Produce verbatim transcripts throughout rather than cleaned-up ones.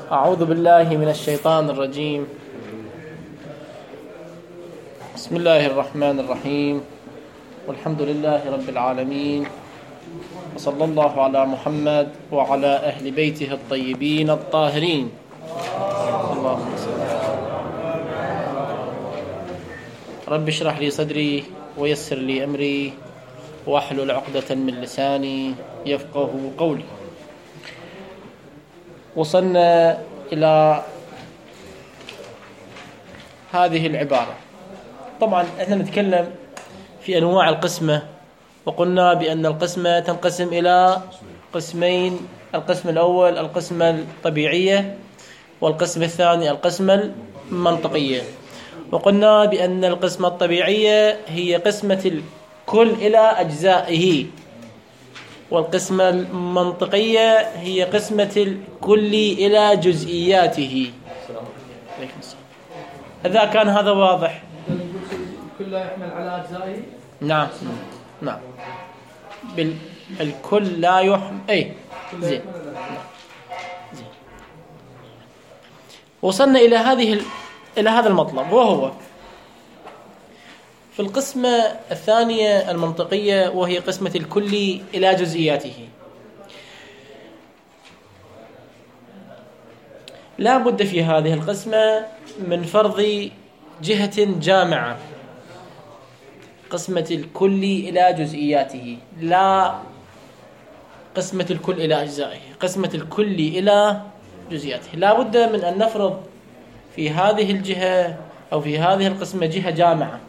أعوذ بالله من الشيطان الرجيم. بسم الله الرحمن الرحيم، والحمد لله رب العالمين، وصلى الله على محمد وعلى أهل بيته الطيبين الطاهرين. اللهم صل. رب اشرح لي صدري ويسر لي أمري واحلل عقدة من لساني يفقه قولي. وصلنا إلى هذه العبارة. طبعا احنا نتكلم في أنواع القسمة، وقلنا بأن القسمة تنقسم إلى قسمين: القسم الأول القسمة الطبيعية، والقسم الثاني القسمة المنطقية. وقلنا بأن القسمة الطبيعية هي قسمة الكل إلى أجزائه، والقسمة المنطقية هي قسمة الكل إلى جزئياته. إذا كان هذا واضح. الكل لا يحمل على أجزائه. نعم نعم بال... الكل لا يحمل. أي زين. زين. وصلنا إلى هذه ال... إلى هذا المطلب، وهو في القسمة الثانية المنطقية، وهي قسمة الكل إلى جزئياته. لا بد في هذه القسمة من فرض جهة جامعة. قسمة الكل إلى جزئياته، لا قسمة الكل إلى أجزائه، قسمة الكل إلى جزئياته. لا بد من أن نفرض في هذه الجهة أو في هذه القسمة جهة جامعة.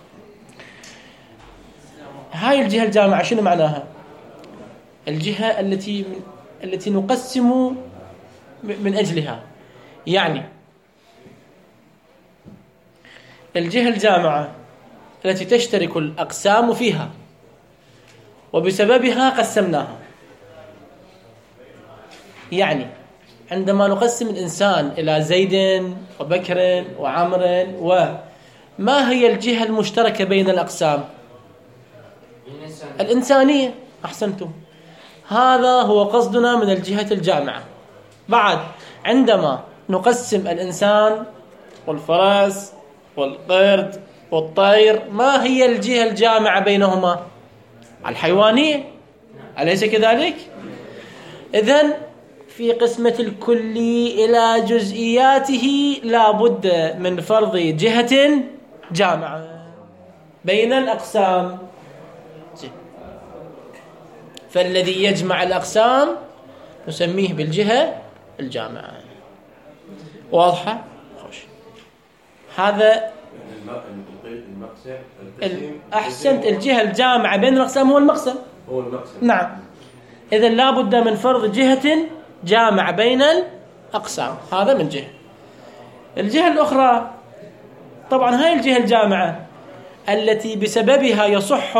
هاي الجهة الجامعة شنو معناها؟ الجهة التي التي نقسم من أجلها. يعني الجهة الجامعة التي تشترك الأقسام فيها، وبسببها قسمناها. يعني عندما نقسم الإنسان إلى زيد وبكر وعمر، وما هي الجهة المشتركة بين الأقسام؟ الإنسانية. أحسنتم، هذا هو قصدنا من الجهة الجامعة. بعد عندما نقسم الإنسان والفرس والقرد والطير، ما هي الجهة الجامعة بينهما؟ الحيوانية، أليس كذلك؟ إذن في قسمة الكل إلى جزئياته لا بد من فرض جهة جامعة بين الأقسام. فالذي يجمع الأقسام نسميه بالجهة الجامعة. واضحة؟ خوش. هذا أحسنت. الجهة الجامعة بين الأقسام هو المقسم. هو المقسم. نعم. إذا لا بد من فرض جهة جامعة بين الأقسام. هذا من جهة. الجهة الأخرى، طبعا هاي الجهة الجامعة التي بسببها يصح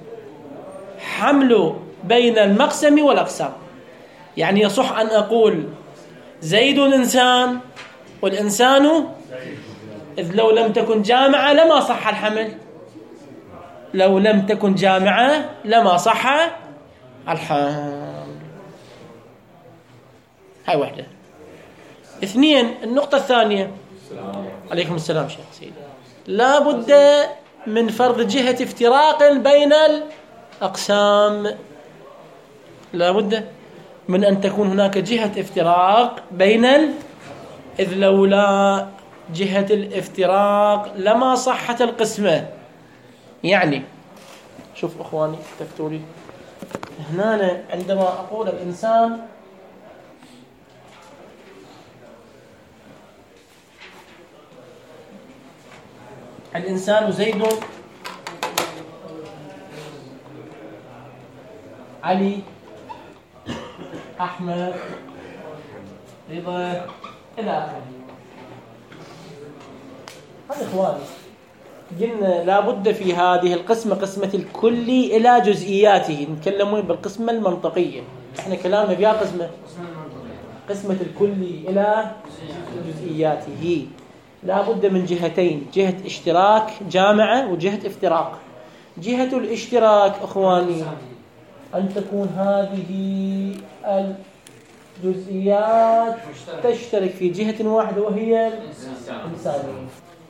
الحمل بين المقسم والأقسام. يعني يصح أن أقول زيد إنسان والإنسان، إذ لو لم تكن جامعة لما صح الحمل. لو لم تكن جامعة لما صح الحمل. هاي واحدة. اثنين، النقطة الثانية. عليكم السلام شيخ سيدي. لا بد من فرض جهة افتراق بين الأقسام. لا بد من أن تكون هناك جهة افتراق بين ال... إذ لولا جهة الافتراق لما صحت القسمة. يعني شوف أخواني تكتبوا لي هنا، عندما أقول الإنسان الإنسان زيد علي أحمد رضا إلى آخره. هذا إخواني قلنا لابد في هذه القسمة، قسمة الكل إلى جزئياته، نتكلمون بالقسمة المنطقية. إحنا كلامنا بيا قسمة قسمة الكل إلى جزئياته. لابد من جهتين: جهة اشتراك جامعة وجهة افتراق. جهة الاشتراك إخواني أن تكون هذه جزئيات تشترك في جهة واحدة وهي الإنسانية.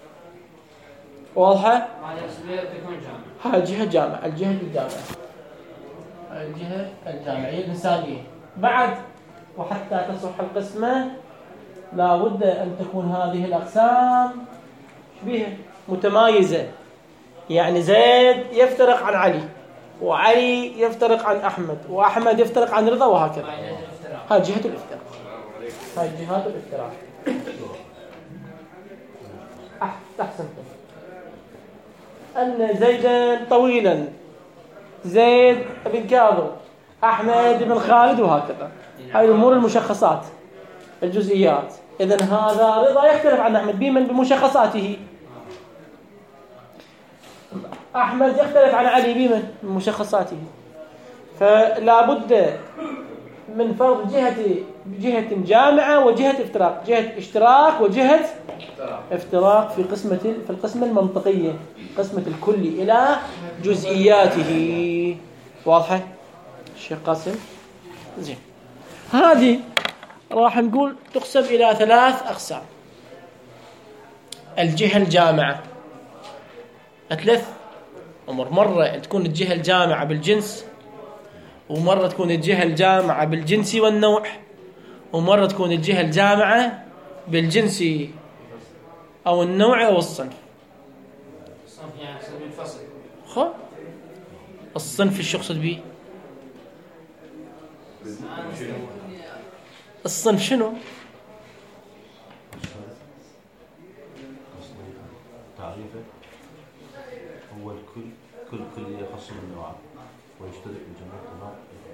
واضحة؟ هاي الجهة جامعة، الجهة الجامعة، الجهة الجامعة هي الإنسانية. بعد وحتى تصح القسمة لا بد أن تكون هذه الأقسام شبيهة متمايزة. يعني زيد يفترق عن علي، وعلي يفترق عن أحمد، وأحمد يفترق عن رضا، وهكذا. هاي جهة الافتراق، هاي جهات الافتراق. أحسنتم. أن زيدا طويلا، زيد بن كاظم، أحمد بن خالد، وهكذا. هاي الأمور المشخصات الجزئيات. إذن هذا رضا يختلف عن أحمد بمن بمشخصاته، أحمد يختلف عن علي بمن بمشخصاته. فلا بد من فرض جهة جهة جامعة وجهة افتراق، جهة اشتراك وجهة افتراق في قسمة في القسمة المنطقية، قسمة الكل إلى جزئياته. واضحة الشيخ قاسم؟ زين. هذه راح نقول تقسم إلى ثلاث أقسام. الجهة الجامعة ثلاث أمور، مرة تكون الجهة الجامعة بالجنس، ومرة تكون الجهة الجامعة بالجنس والنوع، ومرة تكون الجهة الجامعة بالجنس أو النوع أو الصنف. الصنف يعني يقصد بالفصل. خو الصنف ايش يقصد به؟ الصنف شنو؟ تعريفه هو الكل، كل كل يخص من النوع ويشترك بجميع النوع.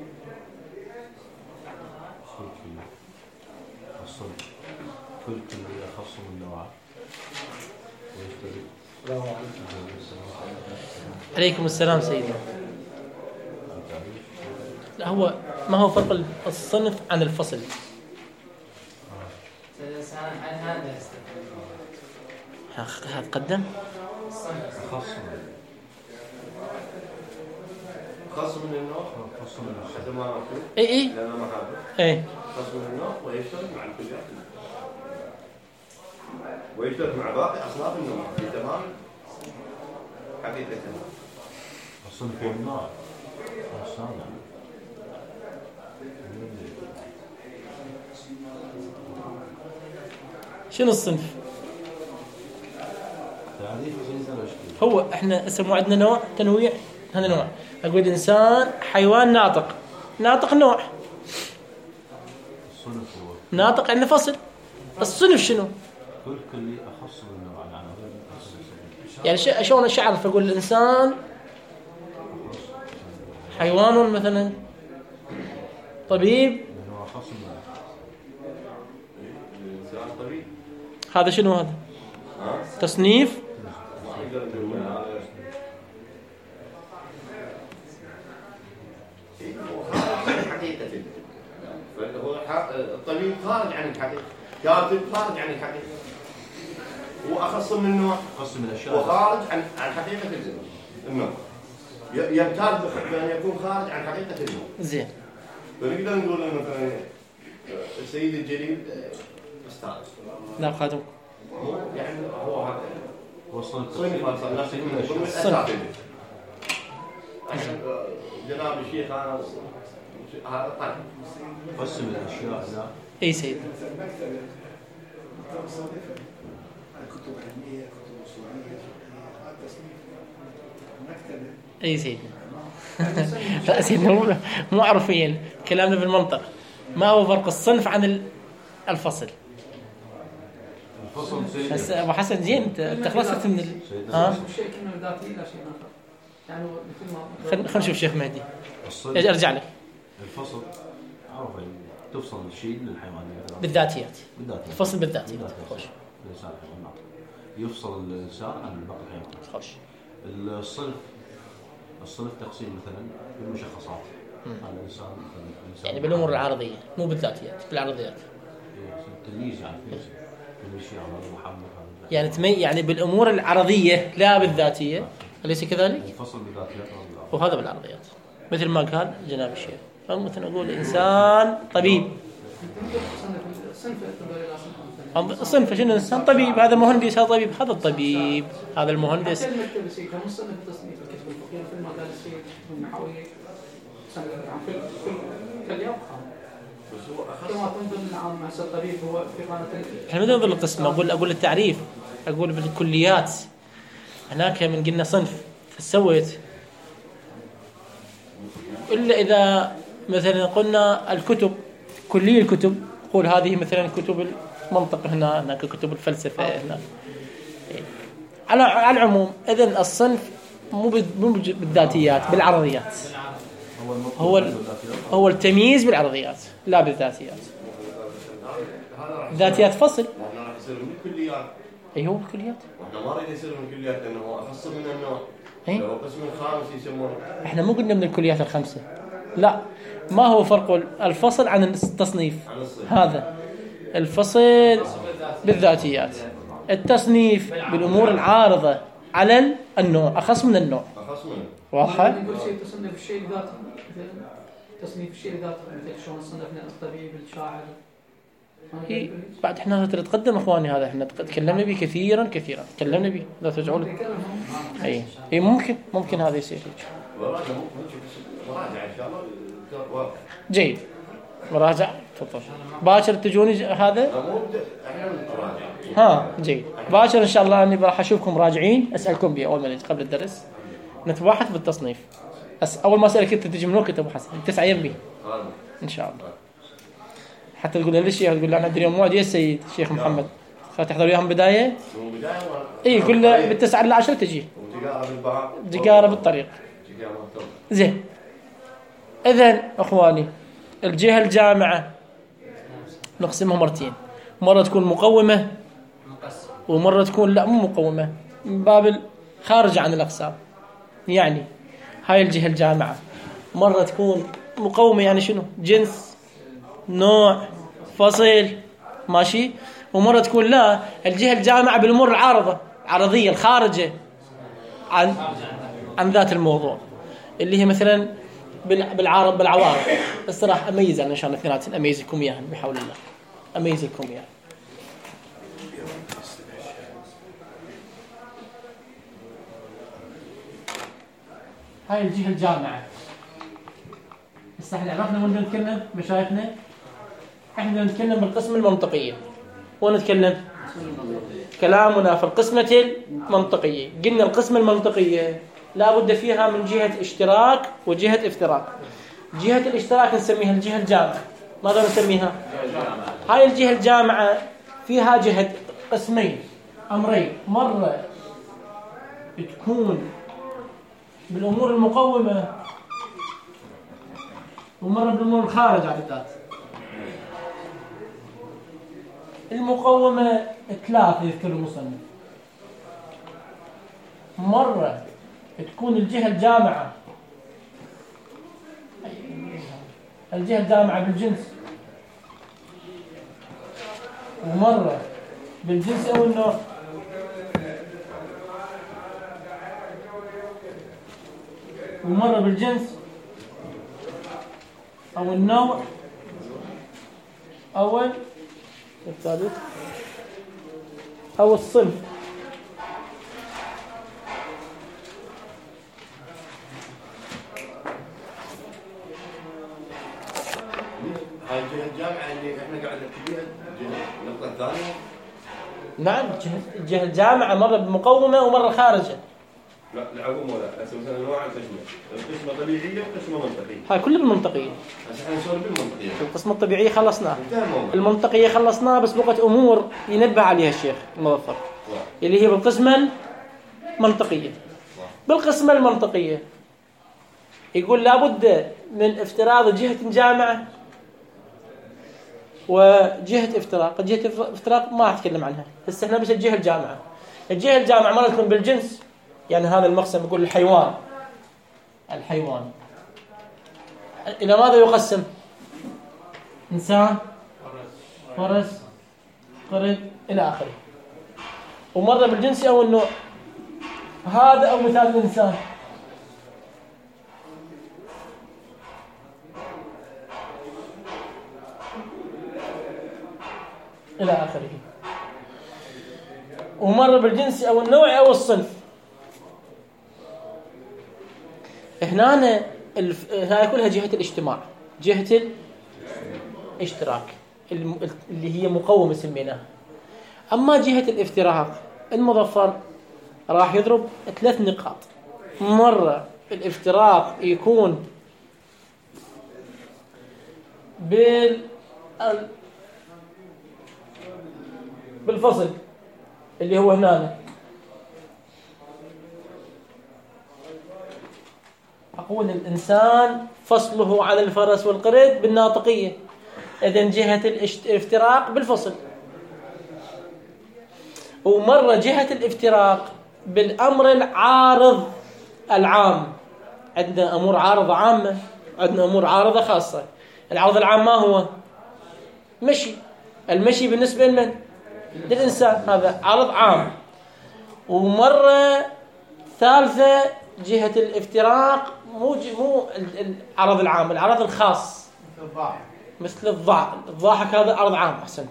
الصنف كل كل يخص من النوع ويشترك. عليكم السلام سيدنا. لا هو ما هو فرق الصنف عن الفصل؟ هذا قدم خاص خاص من النوع، خاص من حسب ما مكتوب. اي اي لأنه ما حابب. اي خاص من النوع ويشترك مع الكليات ويشترك مع باقي أصناف النوع في تمام حقيقة. الصنف والنوع الصانع. شنو الصنف؟ هو احنا اسمه عندنا نوع تنويع، هذا نوع. اقول انسان حيوان ناطق، ناطق نوع، ناطق عندنا فصل. الصنف شنو؟ كل كل اخص من نوع. يعني شلون اعرف اقول الانسان حيوان مثلا، طبيب، هذا شنو؟ هذا تصنيف. الطبيب خارج عن الحقيقة، كاتب خارج عن الحقيقة، هو أخص من النوع، أخص من الأشياء، وخارج عن عن حقيقة النوع. يمتاز بأن يكون خارج عن حقيقة النوع. زين. فنقدر نقول مثلا السيد الجليل أستاذ. لا خادم. يعني هو هذا. وصلت. صنف نفسه من الصنف. جناب الشيخ أنا هذا طيب. قسم الأشياء لا. أي سيد. كتب علمية، كتب أصولية، هذا تصنيف مكتبة. أي سيد. لا سيدنا مو عرفيا، كلامنا بالمنطق. ما هو فرق الصنف عن الفصل؟ الفصل سيد. بس أبو حسن زين أنت خلصت من ال. ها؟ شيء كنا ذاتي لا شيء آخر. يعني مثل ما. خل خل نشوف شيخ مهدي. ارجع لك. الفصل عرفه تفصل الشيء للحيوانات. بالذاتيات. بالذاتيات. الفصل بالذاتيات. خوش. الإنسان حيوانات. يفصل الإنسان عن باقي الحيوانات. خوش. الصنف الصنف تقسيم مثلا بالمشخصات. على الإنسان مثلا. يعني بالأمور العرضية مو بالذاتيات، بالعرضيات. التمييز يعني في الشيء على محمد. يعني تمي يعني بالأمور العرضية لا بالذاتية، أليس كذلك؟ الفصل بالذاتيات. وهذا بالعرضيات. مثل ما قال جناب الشيخ. أو مثلا أقول إنسان طبيب، صنف شنو إنسان طبيب، هذا مهندس، هذا طبيب، هذا الطبيب، هذا المهندس. احنا ما ننظر للقسم، اقول اقول التعريف، اقول بالكليات. هناك من قلنا صنف فسويت، الا اذا مثلا قلنا الكتب، كلية الكتب، قول هذه مثلا كتب المنطق هنا، هناك كتب الفلسفة هنا. على على العموم اذن الصنف مو مو بالذاتيات، بالعرضيات. هو هو التمييز بالعرضيات لا بالذاتيات. ذاتيات فصل. احنا راح يصير من الكليات. اي هو الكليات. واحنا ما نريد يصير من الكليات لانه هو اخص من النوع. اي لو القسم الخامس يسمونه. احنا مو قلنا من الكليات الخمسة. لا، ما هو فرق الفصل عن التصنيف؟ عن الصنف. هذا الفصل بالذاتيات، التصنيف بالامور العارضة على النوع، اخص من النوع. اخص منه. واضحة؟ نقول شيء تصنيف الشيء ذاته، تصنيف الشيء ذاته مثل شلون صنفنا الطبيب، الشاعر. إيه بعد احنا نتقدم اخواني، هذا احنا تكلمنا به كثيرا كثيرا، تكلمنا به، لا ترجعوا له. اي اي ممكن ممكن هذا يصير هيك. مراجعة مراجعة ان شاء الله. جيد، مراجعة تفضل. باكر تجوني هذا؟ احنا نراجع. ها جيد، باكر ان شاء الله اني راح اشوفكم راجعين، اسالكم به اول ما نجي قبل الدرس، نتباحث بالتصنيف. أس اول ما اسالك انت تجي من وقت ابو حسن تسعة يمي ان شاء الله. حتى تقول للشيخ، تقول له انا ادري موعد يا سيد الشيخ محمد، تحضر وياهم بدايه؟ من بدايه اي يقول له بالتسعة إلى عشرة تجي. وتقارب بالباب. تقارب بالطريق. زين. اذن اخواني، الجهه الجامعه نقسمها مرتين، مره تكون مقومه ومره تكون لا مو مقومه، من باب خارجه عن الاقسام. يعني هاي الجهه الجامعه مره تكون مقومه، يعني شنو؟ جنس، نوع، فصل، ماشي. ومرة تكون لا، الجهة الجامعة بالأمور العارضة، عرضية الخارجة عن عن ذات الموضوع، اللي هي مثلا بالعارض بالعوارض. الصراحة أميز أنا إن شاء الله اثنيناتهم أميزكم إياها بحول الله، أميزكم إياها. هاي الجهة الجامعة. بس احنا عرفنا وين نتكلم مشايخنا، احنا نتكلم بالقسم المنطقية، ونتكلم كلامنا في القسمة المنطقية. قلنا القسمة المنطقية لا بد فيها من جهة اشتراك وجهة افتراق. جهة الاشتراك نسميها الجهة الجامعة. ماذا نسميها؟ هاي الجهة الجامعة فيها جهة قسمين، أمرين، مرة تكون بالأمور المقومة ومرة بالأمور الخارجة عن الذات. المقومة ثلاثة يذكر المصنف. مرة تكون الجهة الجامعة الجهة الجامعة بالجنس، ومرة بالجنس أو النوع، ومرة بالجنس أو النوع أو الثالث أو الصنف. هاي الجهة الجامعة اللي احنا قاعد نحكي فيها النقطة الثانية. نعم، الجهة الجامعة مرة بمقومة ومرة خارجة. لا العموم ولا هسه مثلا نوع القسمة، القسمة طبيعية وقسمة منطقية. هاي كل المنطقية. هسه احنا نسولف بالمنطقية. القسمة الطبيعية خلصناها. الموضوع. المنطقية خلصناها، بس بقت أمور ينبه عليها الشيخ المظفر اللي هي بالقسمة المنطقية. بالقسمة المنطقية يقول لابد من افتراض جهة جامعة وجهة افتراق. جهة افتراق ما أتكلم عنها هسه، احنا بس الجهة الجامعة. الجهة الجامعة مرة تكون بالجنس، يعني هذا المقسم يقول الحيوان الحيوان إلى ماذا يقسم؟ إنسان، فرس، قرد، إلى آخره. ومرة بالجنس أو النوع، هذا أو مثال الإنسان. إلى آخره. ومرة بالجنس أو النوع أو الصنف. هنا الف... هاي كلها جهة الاجتماع، جهة الاشتراك اللي هي مقومة سميناها. أما جهة الافتراق المظفر راح يضرب ثلاث نقاط. مرة الافتراق يكون بال بالفصل اللي هو هنا، أقول الإنسان فصله عن الفرس والقرد بالناطقية، إذن جهة الافتراق بالفصل. ومرة جهة الافتراق بالأمر العارض العام. عندنا أمور عارضة عامة، عندنا أمور عارضة خاصة. العرض العام ما هو؟ مشي. المشي بالنسبة لمن؟ للإنسان، هذا عرض عام. ومرة ثالثة جهة الافتراق مو مو العرض العام، العرض الخاص مثل الضاحك. الضاحك هذا عرض عام. أحسنت.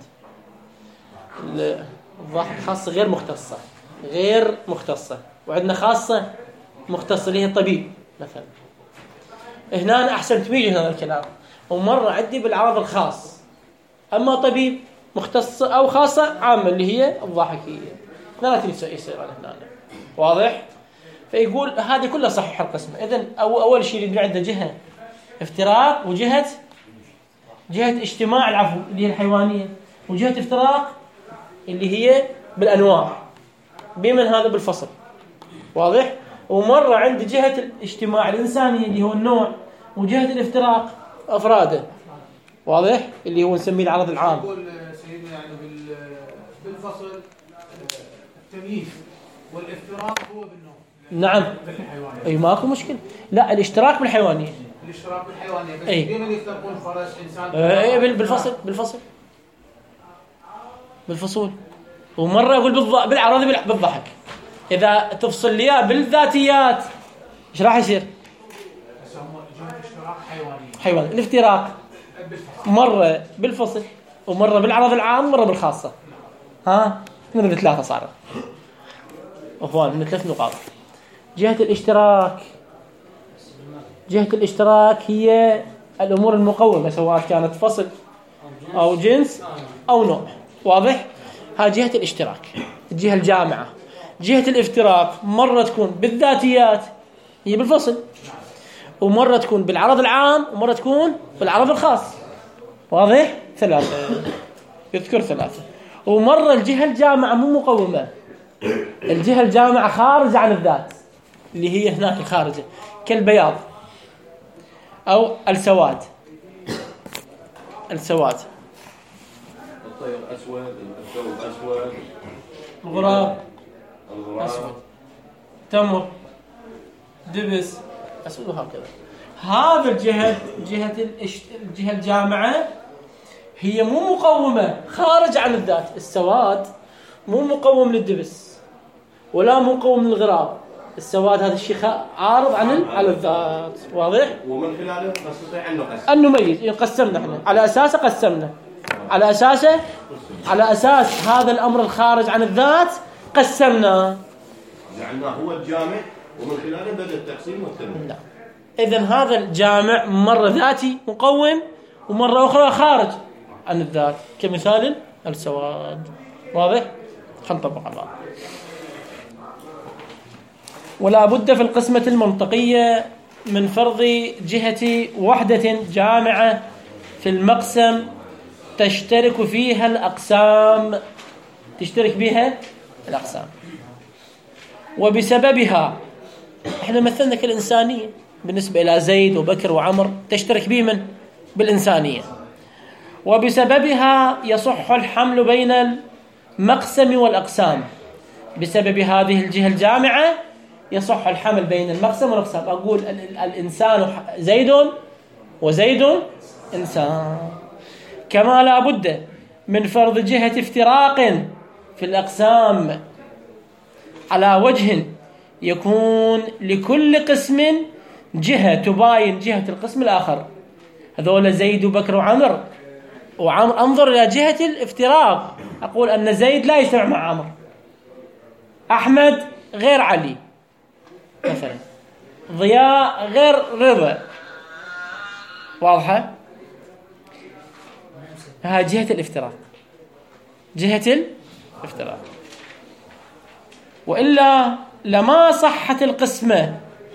الضاحك خاصة غير مختصة، غير مختصة. وعندنا خاصة مختصة اللي هي الطبيب مثلا. هنا أحسنت ميجي هذا الكلام. ومرة عندي بالعرض الخاص، أما طبيب مختصة أو خاصة عامة اللي هي الضاحكية. ثلاثة يصير هنا. واضح؟ فيقول هذه كلها صحيح القسمة. إذن أو أول شيء اللي عنده جهة افتراق وجهة جهة اجتماع العفو اللي هي الحيوانية، وجهة افتراق اللي هي بالأنواع. بمن هذا بالفصل. واضح؟ ومرة عند جهة الاجتماع الإنسانية اللي هو النوع، وجهة الافتراق أفراده. واضح؟ اللي هو نسميه العرض العام. يقول سيدنا يعني بالفصل التمييز والافتراق هو بالنوع. نعم. أي ماكو مشكلة. لا الاشتراك بالحيوانية. الاشتراك بالحيوانية. بس أي. بمن يفترقون فرس إنسان؟ أي بالفصل بالفصل بالفصول. ومرة يقول بالض... بالعرض بالضحك. إذا تفصل لي بالذاتيات إيش راح يصير؟ حيوان. الافتراق مرة بالفصل ومرة بالعرض العام ومرة بالخاصة. ها من ثلاثة صار أخوان، من ثلاث نقاط. جهة الاشتراك جهة الاشتراك هي الأمور المقومة سواء كانت فصل أو جنس أو نوع. واضح؟ ها جهة الاشتراك، الجهة الجامعة. جهة الافتراق مرة تكون بالذاتيات هي بالفصل، ومرة تكون بالعرض العام، ومرة تكون بالعرض الخاص. واضح؟ ثلاثة يذكر ثلاثة. ومرة الجهة الجامعة مو مقومة، الجهة الجامعة خارجة عن الذات اللي هي هناك خارجة، كالبياض أو السواد. السواد الطير أسود، الثوب أسود، الغراب الغراب أسود، تمر دبس أسود، وهكذا. هذا الجهة جهة الجهة الجامعة هي مو مقومة، خارج عن الذات. السواد مو مقوم للدبس ولا مقوم للغراب. السواد هذا الشيء عارض عن على الذات. واضح؟ ومن خلاله نستطيع أن نقسم أن نميز. قسمنا احنا على أساسه، قسمنا على أساسه على أساس هذا الأمر الخارج عن الذات قسمنا، جعلناه هو الجامع ومن خلاله بدأ التقسيم والتنويع. نعم. إذن هذا الجامع مرة ذاتي مقوم ومرة أخرى خارج عن الذات، كمثال السواد. واضح؟ خلينا نطبق على بعض. ولا بد في القسمة المنطقية من فرض جهة وحدة جامعة في المقسم تشترك فيها الأقسام تشترك بها الأقسام وبسببها. احنا مثلنا كالإنسانية بالنسبة إلى زيد وبكر وعمر، تشترك بمن؟ بالإنسانية. وبسببها يصح الحمل بين المقسم والأقسام. بسبب هذه الجهة الجامعة يصح الحمل بين المقسم والأقسام. أقول الإنسان زيد وزيد إنسان. كما لا بد من فرض جهة افتراق في الأقسام على وجه يكون لكل قسم جهة تباين جهة القسم الآخر. هذول زيد وبكر وعمر وعمر، انظر إلى جهة الافتراق أقول أن زيد لا يجتمع مع عمرو، أحمد غير علي مثلا، ضياء غير رضا. واضحة؟ ها جهة الافتراق، جهة الافتراق. وإلا لما صحت القسمة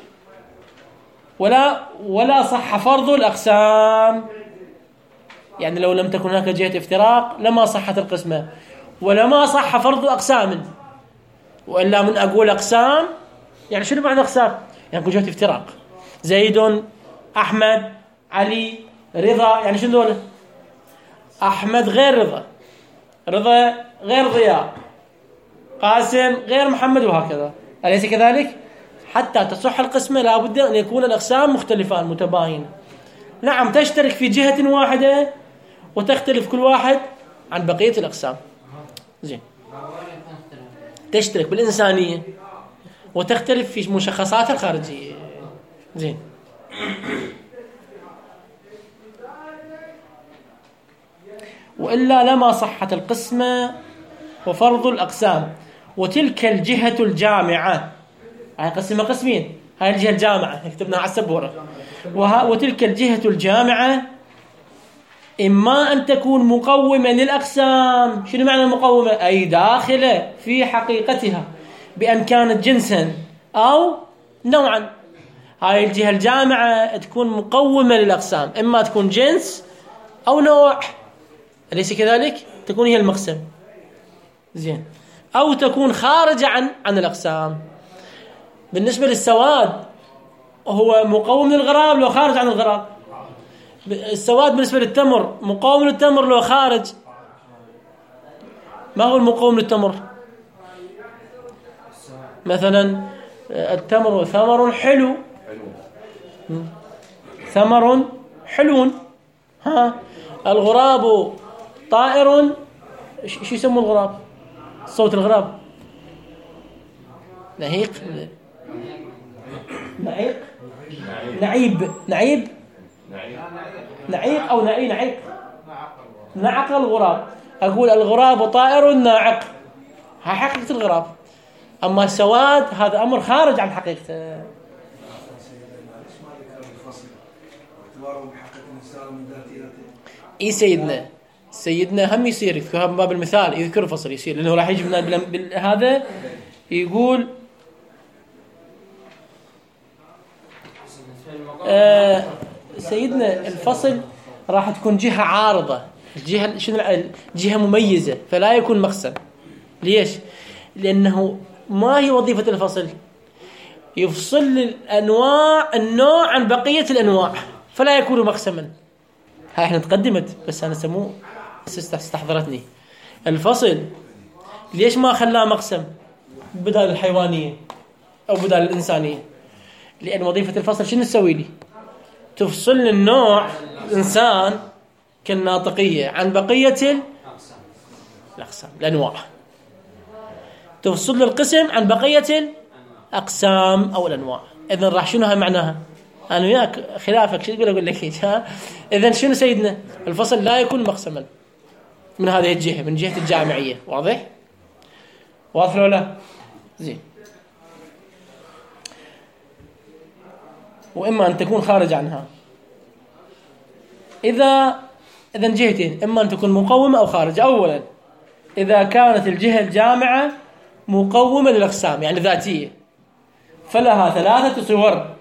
ولا ولا صح فرض الأقسام. يعني لو لم تكن هناك جهة افتراق لما صحت القسمة ولما صح فرض أقسام. وإلا من أقول أقسام يعني شنو معنى أقسام؟ يعني جهة افتراق، زيد، أحمد، علي، رضا، يعني شنو دول؟ أحمد غير رضا، رضا غير ضياء، قاسم غير محمد، وهكذا. أليس كذلك؟ حتى تصح القسمة لابد أن يكون الأقسام مختلفان متباينة. نعم تشترك في جهة واحدة وتختلف كل واحد عن بقية الأقسام. زين، تشترك بالإنسانية وتختلف في مشخصاتها الخارجية. زين، وإلا لما صحت القسمة وفرض الأقسام. وتلك الجهة الجامعة، هاي قسمة قسمين، هاي الجهة الجامعة كتبناها على السبورة. وتلك الجهة الجامعة إما أن تكون مقومة للأقسام. شنو معنى مقومة؟ أي داخلة في حقيقتها بأن كانت جنسا أو نوعا. هاي الجهة الجامعة تكون مقومة للأقسام، إما تكون جنس أو نوع، أليس كذلك؟ تكون هي المقسم. زين، أو تكون خارجة عن عن الأقسام. بالنسبة للسواد هو مقوم للغراب لو خارج عن الغراب. السواد بالنسبة للتمر مقوم للتمر لو خارج. ما هو المقوم للتمر؟ مثلا التمر ثمر حلو، ثمر حلو. ها، الغراب طائر، شو يسموا الغراب؟ صوت الغراب نهيق، نعيق، نعيب، نعيب، نعيق أو نعي نعيق، نعق الغراب. أقول الغراب طائر ناعق، هاي حقيقة الغراب. أما السواد هذا أمر خارج عن حقيقته. إيه سيدنا سيدنا هم يصير يذكرها من باب المثال، يذكر الفصل يصير، لأنه راح يجي هذا يقول آه سيدنا الفصل راح تكون جهة عارضة، الجهة شنو جهة مميزة، فلا يكون مقسم. ليش؟ لأنه ما هي وظيفة الفصل؟ يفصل الأنواع النوع عن بقية الأنواع فلا يكون مقسما. هاي احنا تقدمت بس أنا سموه استحضرتني. الفصل ليش ما خلاه مقسم بدل الحيوانية أو بدل الإنسانية؟ لأن وظيفة الفصل شنو تسوي لي؟ تفصل النوع الإنسان كالناطقية عن بقية الأقسام الأنواع، تفصل القسم عن بقية الأقسام أو الأنواع. إذن راح شنو هاي معناها؟ أنا وياك خلافك شو تقول أقول لك ها. إذن شنو سيدنا الفصل لا يكون مقسما من هذه الجهة، من جهة الجامعية. واضح؟ واضح ولا؟ زين. وإما أن تكون خارج عنها. إذا إذن جهتين، إما أن تكون مقومة أو خارجة. أولا إذا كانت الجهة الجامعة مقومة للأقسام يعني ذاتية فلها ثلاثة صور.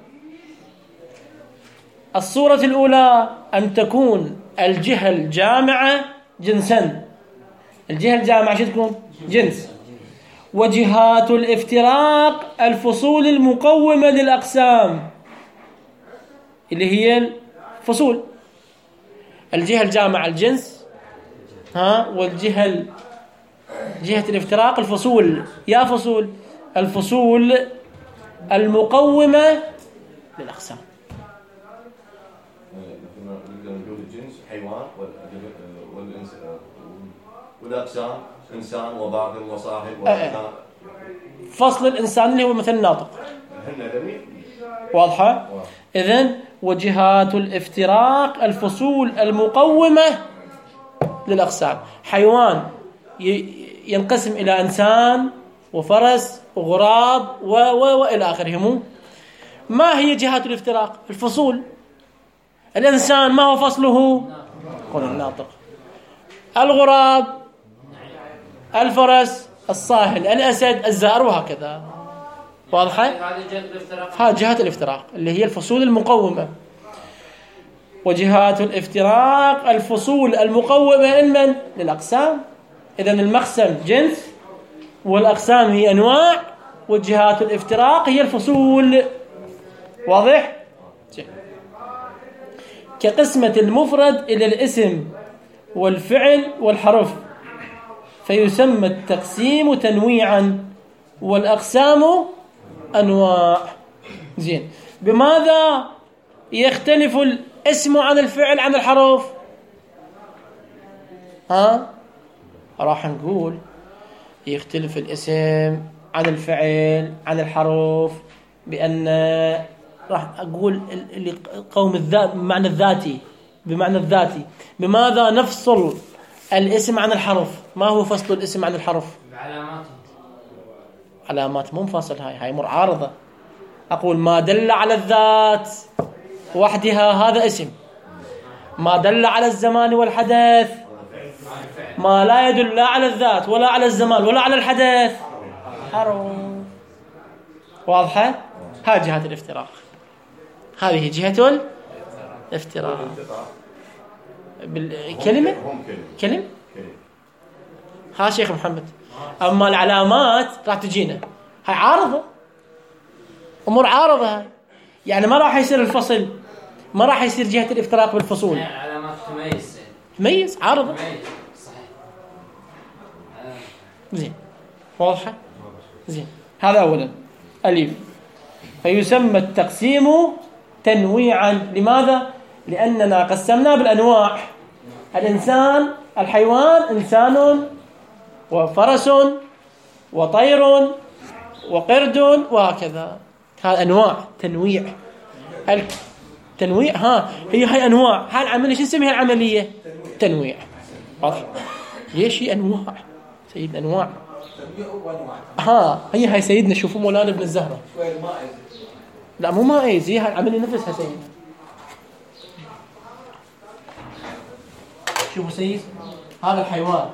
الصورة الأولى أن تكون الجهة الجامعة جنسا. الجهة الجامعة شو تكون؟ جنس. وجهات الافتراق الفصول المقومة للأقسام اللي هي الفصول. الجهة الجامعة الجنس، ها، والجهة جهة الافتراق الفصول. يا فصول الفصول المقومة للأقسام. الجنس حيوان والأقسام إنسان وباقي وصاحب وأبناء. فصل الإنسان اللي هو مثل ناطق. واضحة؟ إذن وجهات الافتراق الفصول المقومة للأقسام. حيوان ينقسم إلى إنسان وفرس وغراب و و وإلى آخره. مو ما هي جهات الافتراق؟ الفصول. الإنسان ما هو فصله؟ قول الناطق. الغراب، الفرس، الصاهل، الأسد، الزائر، وهكذا. واضحة؟ هذه جهات الافتراق اللي هي الفصول المقومة. وجهات الافتراق الفصول المقومة من للأقسام. إذن المقسم جنس والأقسام هي أنواع وجهات الافتراق هي الفصول. واضح؟ كقسمة المفرد إلى الاسم والفعل والحرف، فيسمى التقسيم تنويعا والأقسام أنواع. زين. بماذا يختلف الاسم عن الفعل عن الحرف؟ ها راح نقول يختلف الاسم عن الفعل عن الحرف بأن راح أقول اللي قوم الذات بمعنى الذاتي بمعنى الذاتي. بماذا نفصل الاسم عن الحرف؟ ما هو فصل الاسم عن الحرف؟ علامات. علامات مو مفصل. هاي هاي معارضة. أقول ما دل على الذات وحدها هذا اسم، ما دل على الزمان والحدث، ما لا يدل لا على الذات ولا على الزمان ولا على الحدث حرف. واضحة؟ هذه جهة الافتراق. هذه جهة الافتراق بالكلمة كلمة ها شيخ محمد. أما العلامات راح تجينا هاي عارضة، أمور عارضة هاي. يعني ما راح يصير الفصل، ما راح يصير جهة الافتراق بالفصول. علامات تميز تميز عارضة. صحيح. زين. واضحة؟ زين. هذا أولا. ألف. فيسمى التقسيم تنويعا. لماذا؟ لأننا قسمنا بالأنواع. الإنسان الحيوان إنسان وفرس وطير وقرد وهكذا. هذا أنواع. تنويع. التنويع ها هي هاي أنواع. هاي العملية شو نسميها العملية؟ تنويع. واضح؟ ليش هي أنواع سيدنا؟ أنواع ها هي هاي سيدنا. شوفوا مولانا ابن الزهرة. لا مو مائز، هي هاي العملية نفسها سيدنا. شوفوا سيد، هذا الحيوان،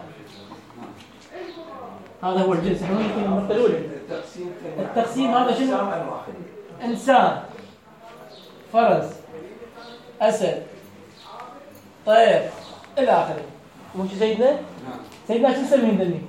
هذا هو الجنس. احنا النقطة الأولى التقسيم. هذا شنو؟ إنسان، فرس، أسد، طير إلى آخره. مو شو سيدنا؟ سيدنا شو نسميهم ذني؟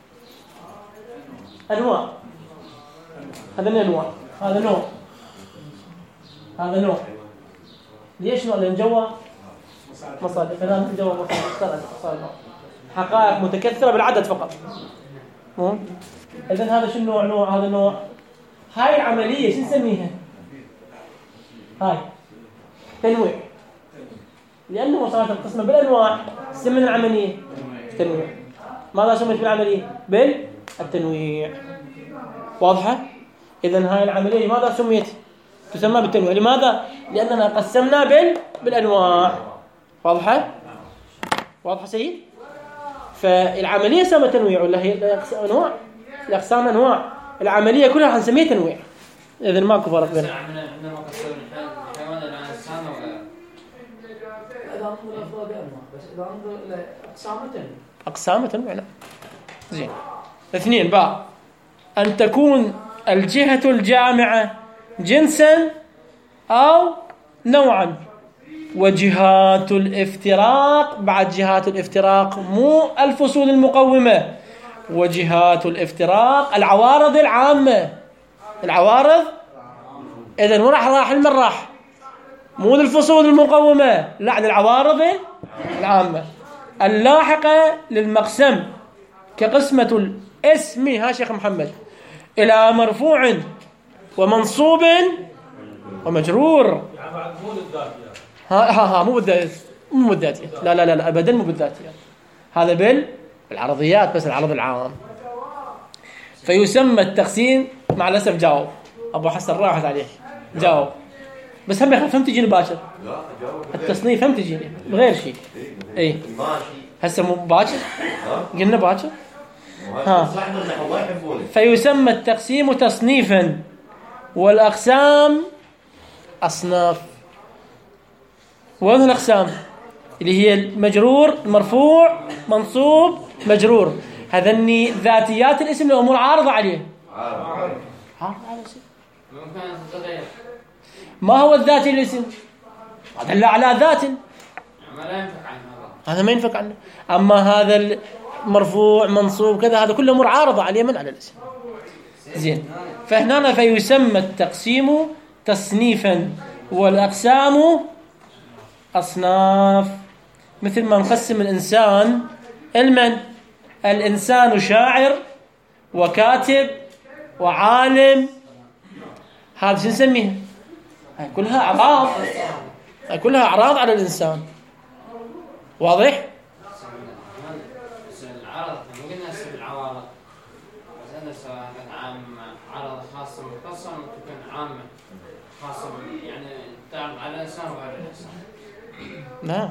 أنواع. هذا أنواع. هذا نوع، هذا نوع. ليش نوع؟ لأن جوا مصادر. فلان جوا مصادر. حقائق متكثرة بالعدد فقط. مو؟ إذن هذا شو النوع؟ نوع. هذا نوع. هاي العملية شو نسميها؟ هاي تنويع. لأنه مصادر القسمة بالأنواع سمينا العملية تنويع. ماذا سميت بالعملية؟ بالتنويع. واضحة؟ إذن هاي العملية ماذا سميت؟ تسمى بالتنويع. لماذا؟ لأننا قسمنا بال بالأنواع. واضحة؟ واضحة سيد؟ فالعملية سمى تنويع ولا هي أنواع؟ الأقسام أنواع. العملية كلها حنسميها تنويع. إذن ماكو فرق بينهم. عندما قسم الحيوان إلى إنسان ولا إذا ننظر الأفراد أنواع، بس إذا ننظر إلى أقسام تنويع. أقسام تنويع. لا. زين. اثنين باء. أن تكون الجهة الجامعة جنسا أو نوعا. وجهات الافتراق بعد جهات الافتراق مو الفصول المقومة. وجهات الافتراق العوارض العامة. العوارض إذن مو راح راح المن راح مو للفصول المقومة، لا للعوارض العامة اللاحقة للمقسم. كقسمة الاسم ها شيخ محمد إلى مرفوع ومنصوب ومجرور. ها ها ها مو بالذات مو بالذاتية. لا لا لا أبدا مو بالذاتية. هذا بال العرضيات بس العرض العام. فيسمى التقسيم. مع الأسف جاوب أبو حسن راحت عليه. جاوب بس هم يخاف. هم تجيني باشر التصنيف. هم تجيني بغير شيء. اي هسه مو باكر قلنا باكر ها. صاحب النحو ما يحبونه. فيسمى التقسيم تصنيفا والأقسام أصناف. وين الأقسام؟ اللي هي المجرور مرفوع منصوب مجرور. هذني ذاتيات الاسم الأمور عارضة عليه. عارف. عارضة على الاسم. ممكن أن تتغير. ما هو الذاتي الاسم؟ هذا لا على ذات. ما لا ينفك عنه هذا. هذا ما ينفك عنه. أما هذا المرفوع منصوب كذا هذا كله أمور عارضة عليه من على الاسم. زين. فهنا فيسمى التقسيم تصنيفا والأقسام أصناف. مثل ما نقسم الإنسان المن الإنسان شاعر وكاتب وعالم. هذا شو نسميها؟ هاي كلها أعراض. هاي كلها أعراض على الإنسان. واضح؟ اسم العرض مو قلنا اسم العوارض. بس أنا سواء كان عام عرض خاصة مختصة ممكن تكون عامة خاصة يعني تعرض على الإنسان وغير الإنسان. نعم.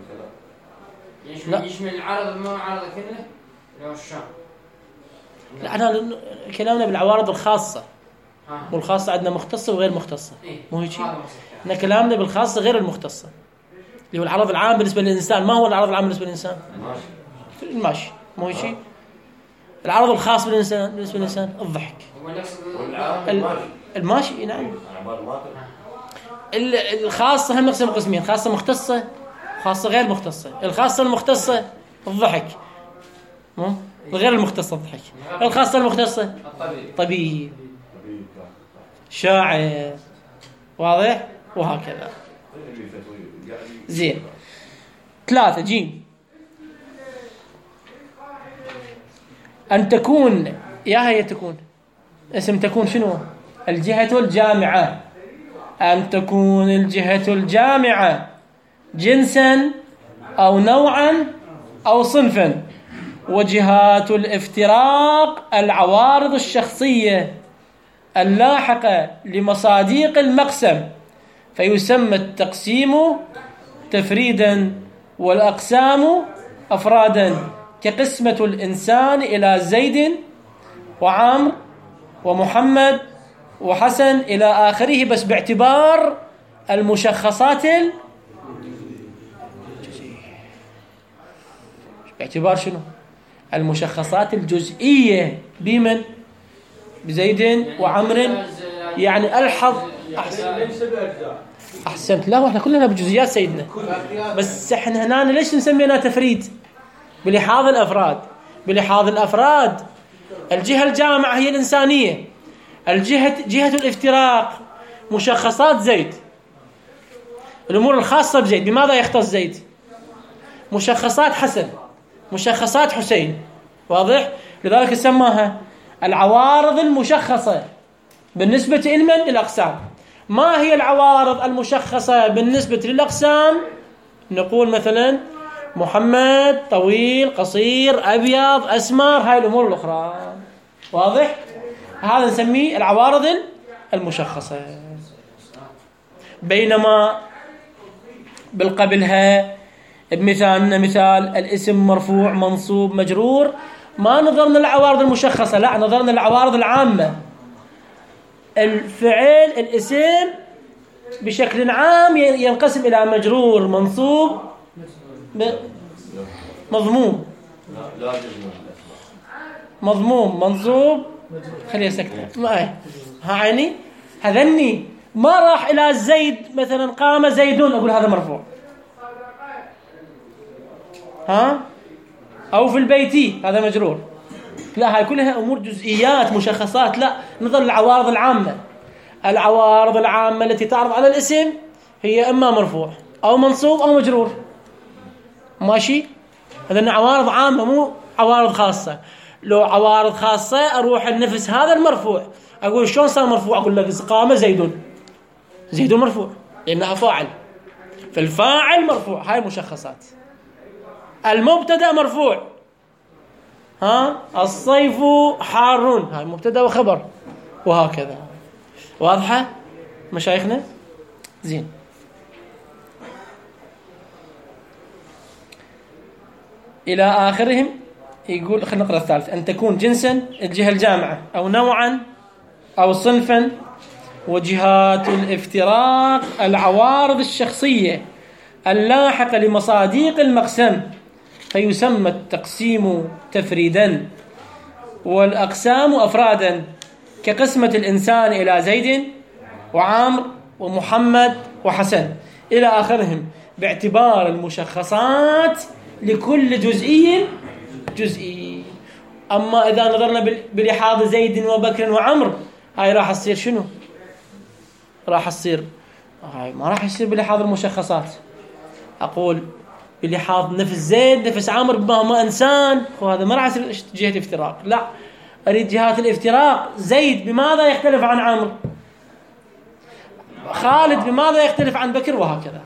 يشمل يشمل العرض مو عرض كله لو الشام. لا احنا كلامنا بالعوارض الخاصة. ها. والخاصة عندنا مختصة وغير مختصة. إيه. مو هيك شيء؟ هذا مصح. احنا كلامنا بالخاصة غير المختصة. اللي هو العرض العام بالنسبة للإنسان. ما هو العرض العام بالنسبة للإنسان؟ الماشي. مو هيك شيء؟ العرض الخاص بالإنسان بالنسبة للإنسان الضحك. هو نفس والعام الماشي. نعم. عبارة ما الخاصة هم نقسم قسمين. خاصة مختصة خاصة غير مختصة. الخاصة المختصة الضحك. مو غير المختصة الضحك. الخاصة المختصة الطبيب. طبيب شاعر. واضح؟ وهكذا. زين. ثلاثة جيم. أن تكون يا هي تكون اسم تكون شنو؟ الجهة الجامعة. أن تكون الجهة الجامعة جنسا أو نوعا أو صنفا. وجهات الافتراق العوارض الشخصية اللاحقة لمصاديق المقسم. فيسمى التقسيم تفريدا والأقسام أفرادا. كقسمة الإنسان إلى زيد وعمر ومحمد وحسن إلى آخره بس باعتبار المشخصات ال... باعتبار شنو؟ المشخصات الجزئية. بمن؟ بزيد وعمر. يعني ألحظ أحسن. أحسنت. لا احنا كلنا بجزئيات سيدنا. بس احنا هنا ليش نسمينا تفريد؟ بلحاظ الأفراد. بلحاظ الأفراد الجهة الجامعة هي الإنسانية. الجهة جهة الافتراق مشخصات زيد. الأمور الخاصة بزيد. بماذا يختص زيد؟ مشخصات حسن مشخصات حسين. واضح؟ لذلك سماها العوارض المشخصة بالنسبة لمن؟ للأقسام. ما هي العوارض المشخصة بالنسبة للأقسام؟ نقول مثلا محمد طويل قصير أبيض أسمر. هاي الأمور الأخرى. واضح؟ هذا نسميه العوارض المشخصة. بينما بالقبلها بمثالنا مثال الاسم مرفوع منصوب مجرور ما نظرنا للعوارض المشخصة. لا نظرنا للعوارض العامة. الفعل الاسم بشكل عام ينقسم إلى مجرور منصوب مضموم مضموم منصوب. خليه سكتة ما هي ها عيني. هذني ما راح إلى زيد مثلا قام زيدون أقول هذا مرفوع. ها أو في البيت هذا مجرور. لا هاي كلها أمور جزئيات مشخصات. لا نظر العوارض العامة. العوارض العامة التي تعرض على الاسم هي إما مرفوع أو منصوب أو مجرور. ماشي؟ هذا عوارض عامة مو عوارض خاصة. لو عوارض خاصة أروح النفس هذا المرفوع أقول شلون صار مرفوع؟ أقول لك قام زيدون. زيدون مرفوع لأنها فاعل. فالفاعل مرفوع. هاي مشخصات. المبتدأ مرفوع. ها الصيف حار. هاي مبتدأ وخبر. وهكذا. واضحة مشايخنا؟ زين. إلى آخرهم يقول خلينا نقرأ الثالث: أن تكون جنسا الجهة الجامعة أو نوعا أو صنفا. وجهات الافتراق العوارض الشخصية اللاحقة لمصاديق المقسم، فيسمى التقسيم تفريدا والأقسام أفرادا، كقسمة الإنسان إلى زيد وعامر ومحمد وحسن إلى آخرهم، باعتبار المشخصات لكل جزئي جزئي. أما إذا نظرنا بلحاظ زيد وبكر وعمر، هاي راح تصير شنو؟ راح تصير هاي ما راح يصير بلحاظ المشخصات. أقول بلحاظ نفس زيد نفس عامر بما إنسان، وهذا ما راح يصير جهة افتراق. لا، أريد جهات الافتراق. زيد بماذا يختلف عن عمرو؟ خالد بماذا يختلف عن بكر؟ وهكذا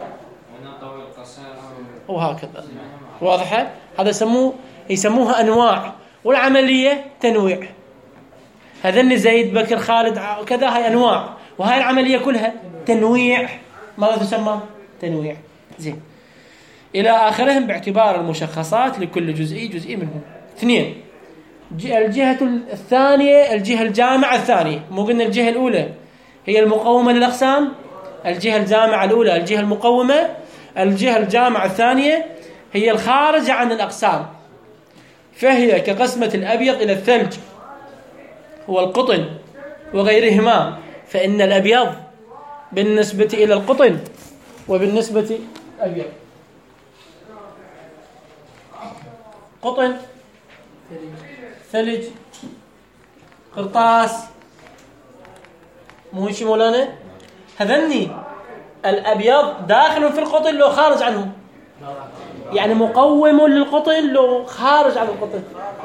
وهكذا. واضحة؟ هذا يسموه يسموها أنواع، والعملية تنويع. هذن زيد بكر خالد كذا، هاي أنواع، وهاي العملية كلها تنويع. ماذا تسمى؟ تنويع. زين. إلى آخرهم باعتبار المشخصات لكل جزئي جزئي منهم. اثنين، الجهة الثانية الجهة الجامعة الثانية. مو قلنا الجهة الأولى هي المقومة للأقسام، الجهة الجامعة الأولى الجهة المقومة، الجهة الجامعة الثانية هي الخارجة عن الأقسام، فهي كقسمة الأبيض إلى الثلج والقطن وغيرهما. فإن الأبيض بالنسبة إلى القطن وبالنسبة أبيض قطن ثلج قرطاس، مو شي مولانا؟ هذني الأبيض داخل في القطن لو خارج عنه، يعني مقوم للقطن لو خارج عن القطن.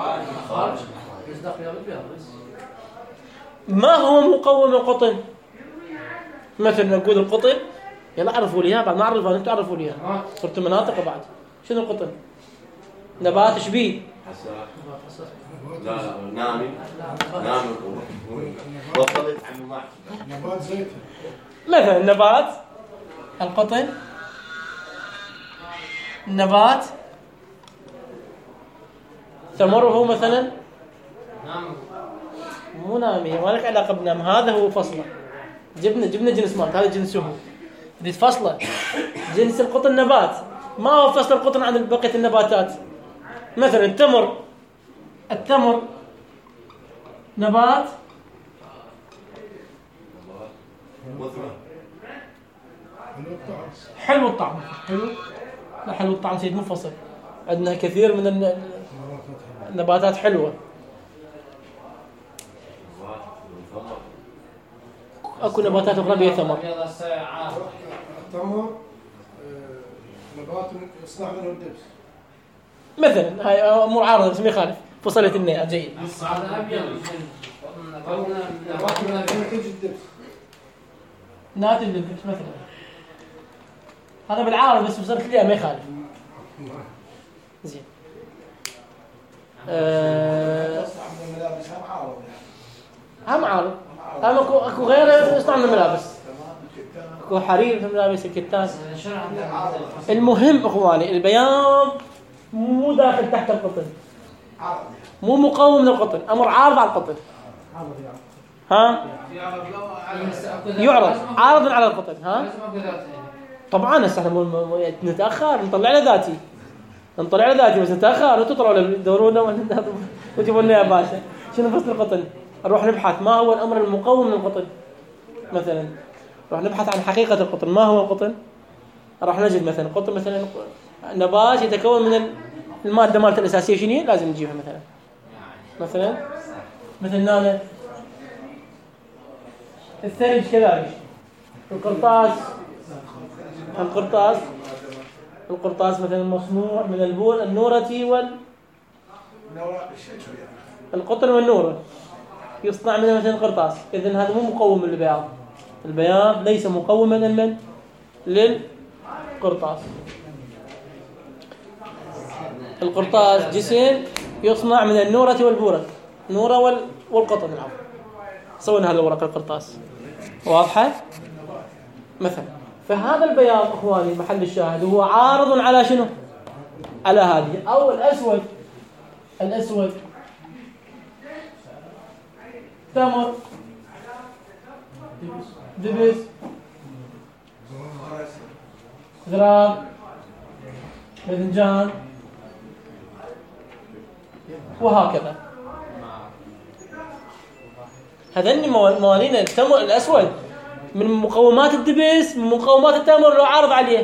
ما هو مقوم القطن؟ مثلا نقول القطن، يلا عرفوا لي بعد ما اعرفها انتم تعرفوا لي صرت مناطق بعد. شنو القطن؟ نبات شبيه؟ لا لا نامي نامي وصلت عن ما نبات زيت مثلا نبات القطن نبات ثمره مثلا مو نامي، ما لك علاقه بنام، هذا هو فصله. جبنا جبنا جنس مات، هذا جنسه بدي فصله. جنس القطن نبات، ما هو فصل القطن عن بقيه النباتات. مثلا التمر، التمر نبات حلو الطعم، حلو لا حلو الطعم سيد منفصل. عندنا كثير من النباتات حلوه. اكو نباتات اخرى بها ثمر. التمر نبات يصنع منه الدبس مثلا، هاي امور عارضه بس ما يخالف. فصلت النية جيد. هذا ابيض ناتج الدبس ناتج الدبس مثلا، هذا بالعارض بس فصلت النية ما يخالف. زين. أه... هم عارض، هم اكو اكو غيره يصنع من الملابس، اكو حرير من الملابس الكتان. المهم اخواني البياض مو داخل تحت القطن، مو مقاوم للقطن، امر عارض على القطن. ها يعرض عارض على القطن. ها طبعا هسه نتاخر نطلع له ذاتي نطلع له ذاتي بس نتاخر وتطلعوا لدورونا وتجيبوا لنا يا باشا شنو فصل القطن. نروح نبحث ما هو الامر المقوم للقطن. مثلا نروح نبحث عن حقيقه القطن، ما هو القطن. راح نجد مثلا القطن مثلا نبات يتكون من الماده مالته الاساسيه شنو لازم نجيبها. مثلا مثلا مثل هنا الثلج كذلك، القرطاس القرطاس القرطاس مثلا مصنوع من البول النورة وال القطن والنورة يصنع منه مثلا القرطاس. إذن هذا مو مقوم للبياض، البياض ليس مقوما لمن للقرطاس. القرطاس جسم يصنع من النورة والبورة، نورة وال... والقطن. العفو سوينا هذا ورق القرطاس. واضحة؟ مثلا فهذا البياض اخواني محل الشاهد هو عارض على شنو؟ على هذه. او الاسود الأسود، تمر، دبس، غراب، باذنجان، وهكذا. هذني موالين التمر الأسود من مقومات الدبس، من مقومات التمر لو عارض عليه.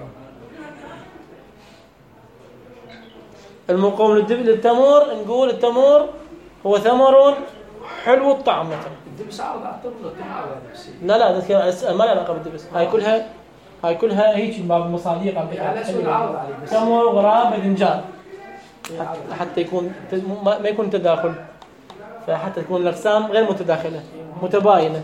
المقوم للتمر نقول التمر هو ثمر حلو الطعم مثلا. الدبس عارض على التمر ولا التمر عارض على الدبس؟ لا لا ما له علاقة بالدبس، هاي كلها هاي كلها هيك باب المصاديق على الأسود عارض عليه بس. تمر وغراب باذنجان حتى يكون ما يكون تداخل، فحتى تكون الأقسام غير متداخلة متباينة.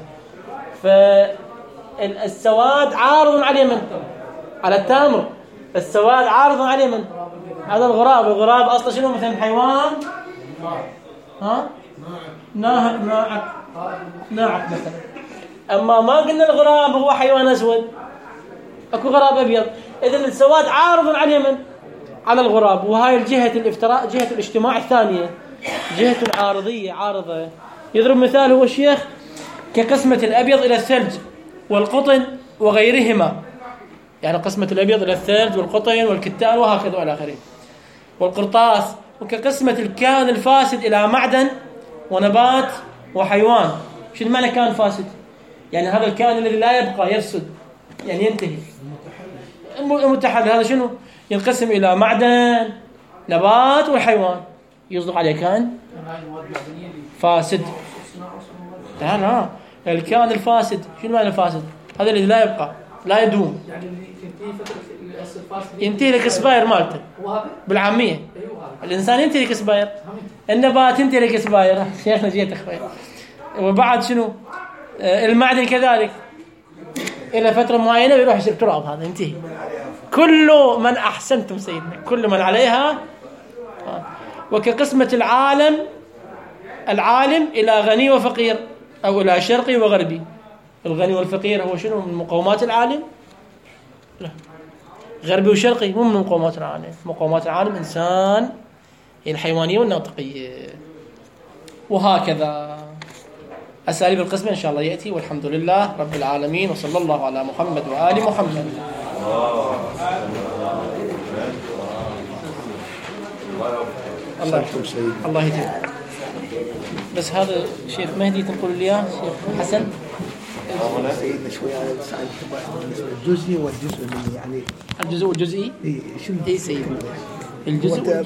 فالسواد عارض على اليمن على التمر، السواد عارض على اليمن على الغراب. الغراب أصلا شنو مثلا حيوان؟ ها؟ ناعق ناعق ناعق مثلا. أما ما قلنا الغراب هو حيوان أسود، أكو غراب أبيض. إذن السواد عارض على اليمن على الغراب، وهاي الجهة الافتراء جهة الاجتماع الثانية، جهة عارضية عارضة. يضرب مثال هو الشيخ كقسمة الأبيض إلى الثلج والقطن وغيرهما، يعني قسمة الأبيض إلى الثلج والقطن والكتان وهكذا إلى آخره، والقرطاس. وكقسمة الكائن الفاسد إلى معدن ونبات وحيوان. شو المعنى كائن فاسد؟ يعني هذا الكائن الذي لا يبقى يفسد، يعني ينتهي. المتحرر هذا شنو؟ ينقسم إلى معدن، نبات وحيوان. يصدق عليه كائن فاسد. لا لا الكائن الفاسد شنو معنى الفاسد؟ هذا الذي لا يبقى لا يدوم، يعني تنتهي فترة الفاسد، ينتهي الإكسباير مالته بالعامية. الإنسان ينتهي الإكسباير، النبات ينتهي الإكسباير. شيخنا جيت أخوي. وبعد شنو؟ المعدن كذلك إلى فترة معينة ويروح يصير تراب، هذا ينتهي. كل من أحسنتم سيدنا كل من عليها. وكقسمة العالم العالم إلى غني وفقير أو إلى شرقي وغربي. الغني والفقير هو شنو من مقومات العالم؟ لا. غربي وشرقي مو من مقومات العالم. مقومات العالم إنسان الحيوانية والناطقية وهكذا. أساليب القسمة إن شاء الله يأتي. والحمد لله رب العالمين، وصلى الله على محمد وآل محمد. الله يحفظك. الله يهديك. بس هذا شيخ مهدي تنقل لي اياه شيخ حسن. سيدنا شوي الجزئي والجزء يعني الجزء والجزئي. اي شنو؟ اي سيدنا الجزء